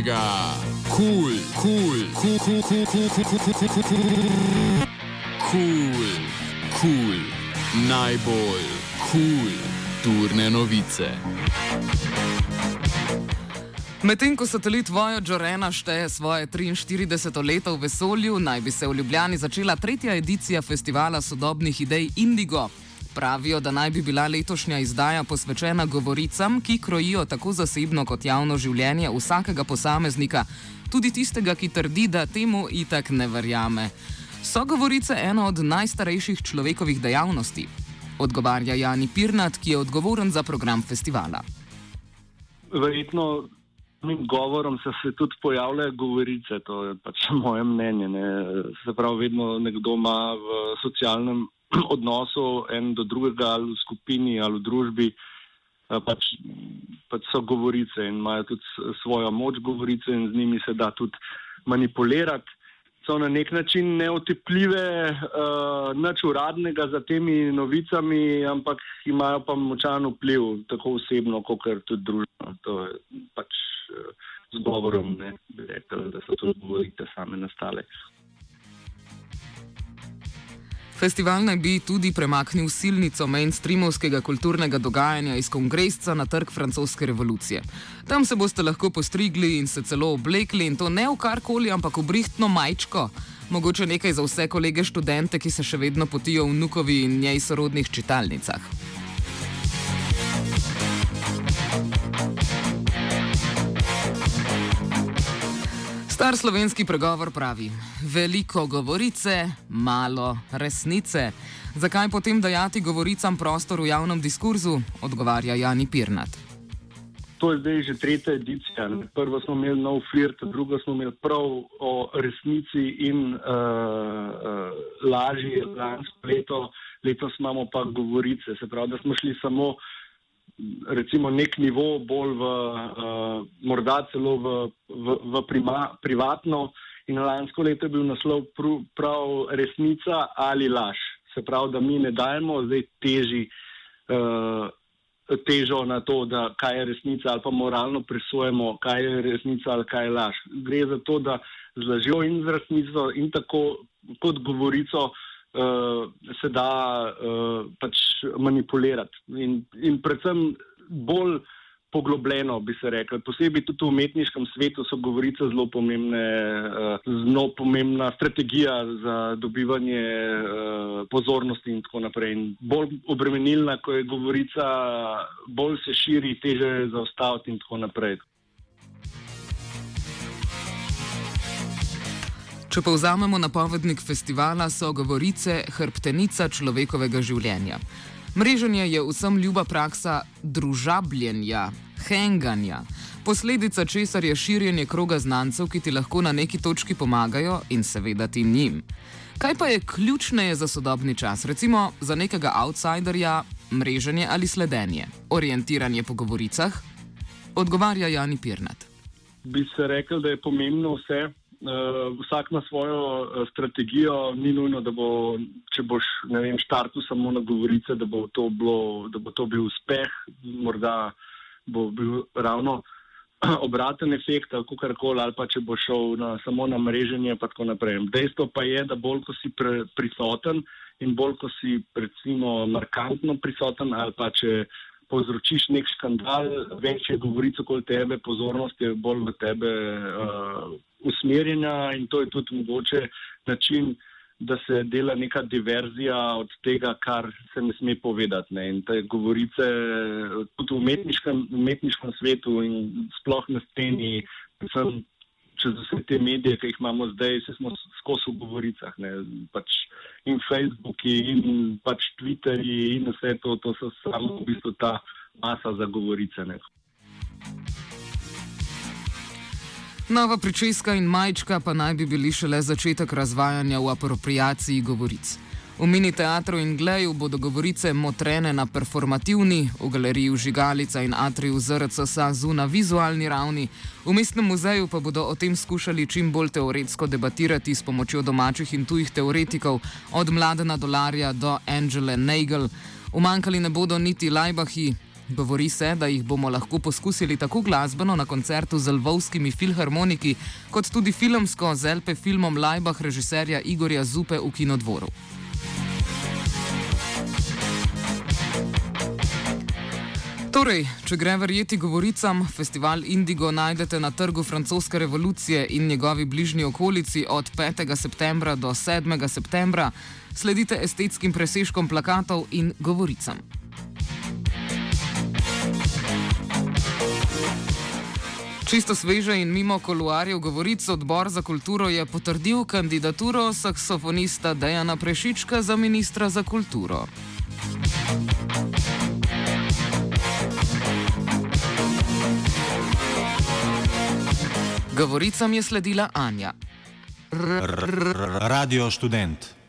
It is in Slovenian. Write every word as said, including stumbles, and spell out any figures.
mega, kul, kul, kul, kul, kul, kul, kul, kul, kul, kul, kul, kul, najbolj kul, turne novice. Medtem ko satelit Voyager ena šteje svoje triinštirideseto leto v vesolju, naj bi se v Ljubljani začela tretja edicija festivala sodobnih idej Indigo. Pravijo, da naj bi bila letošnja izdaja posvečena govoricam, ki krojijo tako zasebno kot javno življenje vsakega posameznika, tudi tistega, ki trdi, da temu itak ne verjame. So govorice ena od najstarejših človekovih dejavnosti? Odgovarja Jani Pirnat, ki je odgovoren za program festivala. Verjetno mim govorom so se tudi pojavljale govorice, to je pač moje mnenje. Ne. Se pravi, vedno nekdo ima v socialnem odnosu en do drugega ali v skupini ali v družbi, pač, pač so govorice in imajo tudi svojo moč govorice in z njimi se da tudi manipulirati. So na nek način neotepljive, uh, nič uradnega za temi novicami, ampak imajo pa močan vpliv, tako osebno, kot tudi družbeno. To je pač uh, z govorom, ne, bi rekel, da so to govorice same nastale. Festival naj bi tudi premaknil silnico mainstreamovskega kulturnega dogajanja iz Kongresca na trg francoske revolucije. Tam se boste lahko postrigli in se celo oblekli, in to ne v karkoli, ampak v brihtno majčko. Mogoče nekaj za vse kolege študente, ki se še vedno potijo v vnukovi in njej sorodnih čitalnicah. Star slovenski pregovor pravi: veliko govorice, malo resnice. Zakaj potem dajati govoricam prostor v javnem diskurzu? Odgovarja Jani Pirnat. To je zdaj že tretja edicija. Prvo smo imeli nov flirt, drugo smo imeli prav o resnici in uh, uh, laži lansko leto. Letos imamo pa govorice. Se pravi, da smo šli samo recimo nek nivo bolj v, uh, morda celo v, v, v prima, privatno, in lansko leto je bil naslov pr, prav resnica ali laž. Se pravi, da mi ne dajemo zdaj teži, uh, težo na to, da kaj je resnica, ali pa moralno presojemo, kaj je resnica ali kaj je laž. Gre za to, da z lažjo in z resnico in tako kot govorico Uh, se da uh, pač manipulirati in, in predvsem bolj poglobljeno, bi se rekel. Posebej tudi v umetniškem svetu so govorice zelo pomembne, uh, zelo pomembna strategija za dobivanje uh, pozornosti in tako naprej. In bolj obremenilna, ko je govorica, bolj se širi, teže je zaustaviti in tako naprej. Če povzamemo napovednik festivala, so govorice hrbtenica človekovega življenja. Mreženje je vsem ljuba praksa družabljenja, henganja, posledica česar je širjenje kroga znancev, ki ti lahko na neki točki pomagajo in seveda ti njim. Kaj pa je ključneje za sodobni čas, recimo za nekega outsiderja, mreženje ali sledenje, orientiranje po govoricah? Odgovarja Jani Pirnat. Bi se rekel, da je pomembno vse. Uh, vsak ima svojo uh, strategijo, ni nujno, da bo, če boš, ne vem, štartil samo na govorice, da bo to bilo, da bo to bil uspeh, morda bo bil ravno obraten efekt ali kakorkoli, ali pa če bo šel na, samo na mreženje pa tako naprej. Dejstvo pa je, da bolj ko si pre, prisoten in bolj ko si recimo markantno prisoten, ali pa če povzročiš nek škandal, več je govoric okoli tebe, pozornost je bolj v tebe uh, usmerjena, in to je tudi mogoče način, da se dela neka diverzija od tega, kar se ne sme povedati. Ne. In te govorice tudi v umetniškem, umetniškem svetu in sploh na sceni, predvsem čez vse te medije, ki jih imamo zdaj, se smo skozi v govoricah. Ne. Pač in Facebooki, in pač Twitterji, in vse to, to so samo v bistvu ta masa za govorice. Ne. Nova pričeska in majčka pa naj bi bili šele začetek razvajanja v apropriaciji govoric. V mini teatru in Gleju bodo govorice motrene na performativni, v galeriji Vžigalica in atriju Z R C SAZU na vizualni ravni, v mestnem muzeju pa bodo o tem skušali čim bolj teoretsko debatirati s pomočjo domačih in tujih teoretikov, od Mladena Dolarja do Angele Nagel. Umanjkali ne bodo niti Lajbahi, Govori se, da jih bomo lahko poskusili tako glasbeno na koncertu z lvovskimi filharmoniki, kot tudi filmsko z L P filmom Laibach režiserja Igorja Zupe v Kinodvoru. Torej, če gre verjeti govoricam, festival Indigo najdete na Trgu francoske revolucije in njegovi bližnji okolici od petega septembra do sedmega septembra. Sledite estetskim presežkom plakatov in govoricam. Čisto sveže in mimo kuluarjev govoric odbor za kulturo je potrdil kandidaturo saksofonista Dejana Prešička za ministra za kulturo. Govoricam je sledila Anja. Radio Študent.